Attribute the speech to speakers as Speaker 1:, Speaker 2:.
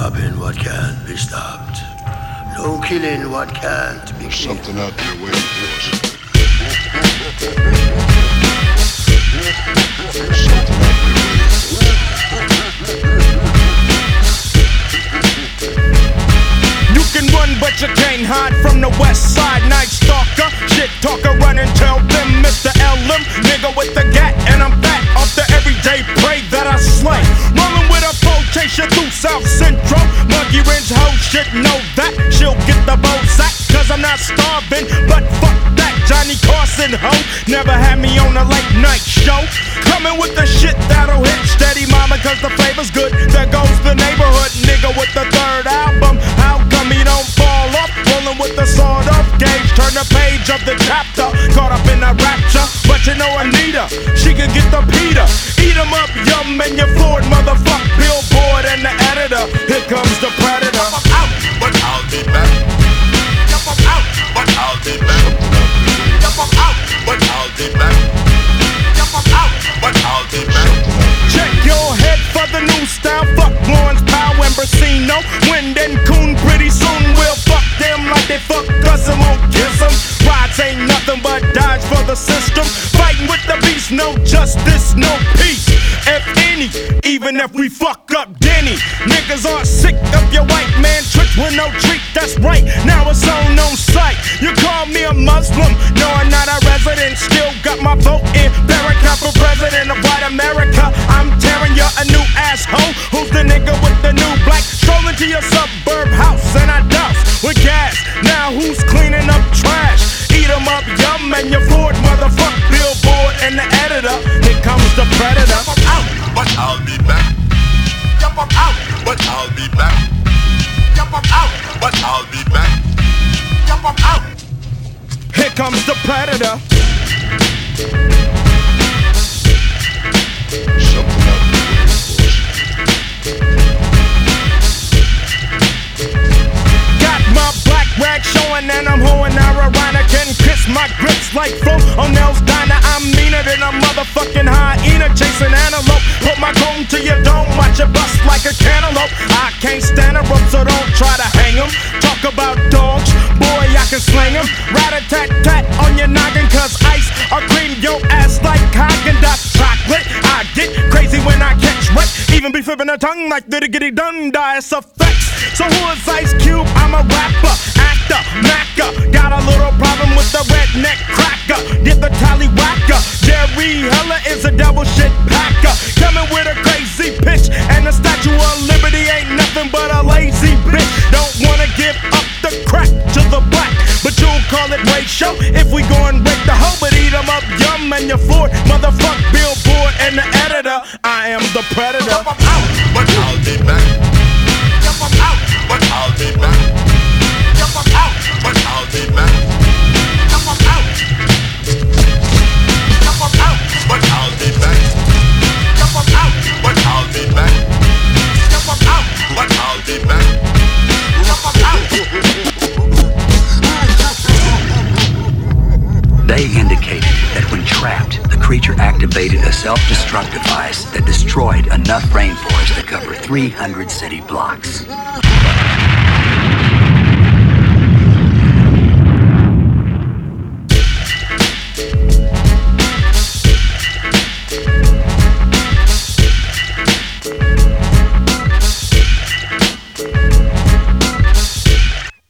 Speaker 1: stopping what can't be stopped. No killing what can't be killed.
Speaker 2: Something out there waiting for us. Something out there waiting for us.
Speaker 3: You can run but you can't hide from the west side. Night stalker, shit talker, run and tell them Mr. LM, nigga with the gat, and I'm back off the everyday prey that I slay. Rolling with a pole, chase you through South Central. Monkey wrench hoe shit, know that she'll get the bow sack, cause I'm not starving, but fuck that. Johnny Carson ho, never had me on a late night show. Coming with the shit that'll hit steady, mama, cause the flavor's good. There goes the neighborhood nigga with the third album. How come he don't fall off? Rolling with the sawed off gauge, turn the page of the chapter. Caught up in a rapture, but you know Anita, she can get the Peter. Eat 'em up, yum, and you floored, motherfuck Billboard and the editor. Here comes the predator.
Speaker 4: Yup, I'm out, but I'll be back. Yup, I'm out, but I'll be back. Yup, I'm out, but I'll be back. Yup, I'm out, but I'll be back.
Speaker 3: Check your head for the new style. Fuck Lawrence Powell and Brasino. Wind and Coon, pretty soon we'll fuck them like they fuck us and won't kiss them. Rides ain't nothing but dodge for the system. Fighting with the beast, no justice, no peace. If any, even if we fuck up Denny. Niggas are sick of your white man tricks with no treat, that's right. Now it's on sight. You call me a Muslim, no I'm not a resident. Still got my vote in Barricade for president of white America. I'm tearing you a new asshole. Who's the nigga with the new black? Strolling to your suburb house and I douse with gas. Now who's cleaning up trash? Eat 'em up, yum, and your Ford, motherfuck Billboard and the editor. Here comes the predator.
Speaker 4: Yup, I'm out, but I'll be back. Yup, I'm out, but I'll be back. Yup, I'm out, but I'll be back. Yup, I'm out.
Speaker 3: Here comes the predator.
Speaker 2: Something out there waiting for us.
Speaker 3: Got my black rag showing and I'm hoeing ironic and kiss my grips like Flo O'Neill's diner. I'm meaner than a motherfucking hyena chasing antelope. Put my comb to your dome, watch it bust like a cantaloupe. I can't stand a rope, so don't try to hang 'em. Talk about dogs, boy, I can slang 'em. Rat-a-tat-tat on your noggin, cause ice or cream your ass like Haagen-Dazs chocolate. I get crazy when I catch wreck, even be flipping a tongue like diddy dun dice effects. So who is Ice Cube? I'm a rapper, actor, macker. Got a little problem with the redneck cracker. Get the tallywhacker. Jerry Heller is a double shit packer. Coming with a crazy pitch, and the Statue of Liberty ain't nothing but a lazy bitch. Don't wanna give up the crack to the black, but you'll call it ratio if we go and break the hoe. But eat 'em up, yum, and your Ford, motherfuck Billboard and the editor. I am the predator.
Speaker 4: Yup, I'm out, but I'll be back. Yup, I'm out, but I'll be back. Yup, I'm out, but I'll be back. Yup, I'm out. Yup, I'm out, but I'll be back. Yup, I'm out, but I'll be back. Yup, I'm out, but I'll be back. Yup, I'm out.
Speaker 5: They indicated that when trapped, the creature activated a self-destruct device that destroyed enough rainforest to cover 300 city blocks.